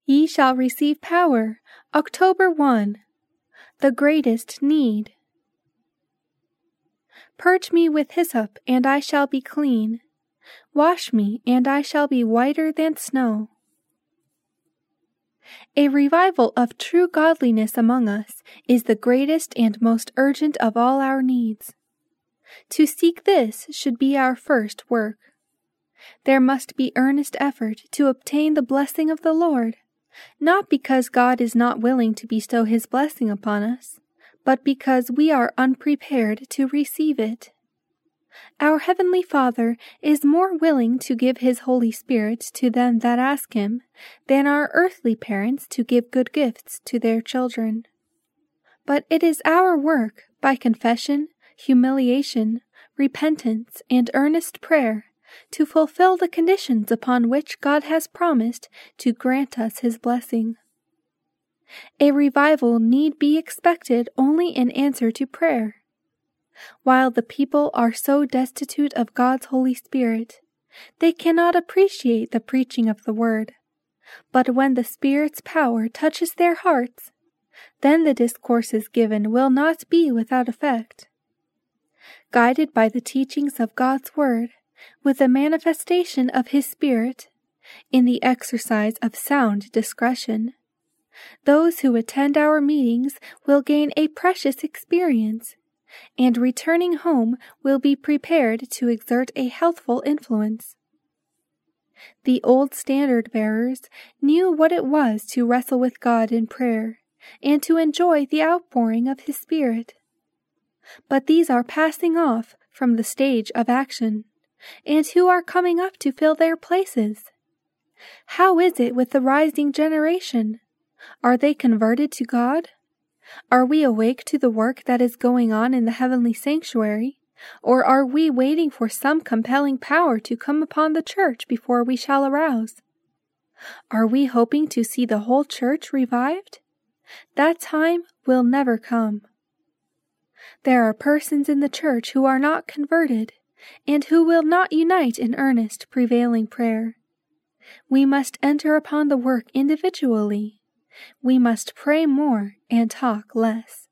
Ye shall receive power. October 1. The greatest need. Purge me with hyssop, and I shall be clean. Wash me, and I shall be whiter than snow. A revival of true godliness among us is the greatest and most urgent of all our needs. To seek this should be our first work. There must be earnest effort to obtain the blessing of the Lord, not because God is not willing to bestow His blessing upon us, but because we are unprepared to receive it. Our Heavenly Father is more willing to give His Holy Spirit to them that ask Him than are earthly parents to give good gifts to their children. But it is our work, by confession, humiliation, repentance, and earnest prayer, to fulfill the conditions upon which God has promised to grant us His blessing. A revival need be expected only in answer to prayer. While the people are so destitute of God's Holy Spirit, they cannot appreciate the preaching of the Word. But when the Spirit's power touches their hearts, then the discourses given will not be without effect. Guided by the teachings of God's Word, with the manifestation of His Spirit, in the exercise of sound discretion, those who attend our meetings will gain a precious experience, and returning home will be prepared to exert a healthful influence. The old standard-bearers knew what it was to wrestle with God in prayer, and to enjoy the outpouring of His Spirit. But these are passing off from the stage of action, and who are coming up to fill their places? How is it with the rising generation? Are they converted to God? Are we awake to the work that is going on in the heavenly sanctuary, or are we waiting for some compelling power to come upon the church before we shall arouse? Are we hoping to see the whole church revived? That time will never come. There are persons in the church who are not converted, and who will not unite in earnest, prevailing prayer. We must enter upon the work individually. We must pray more and talk less.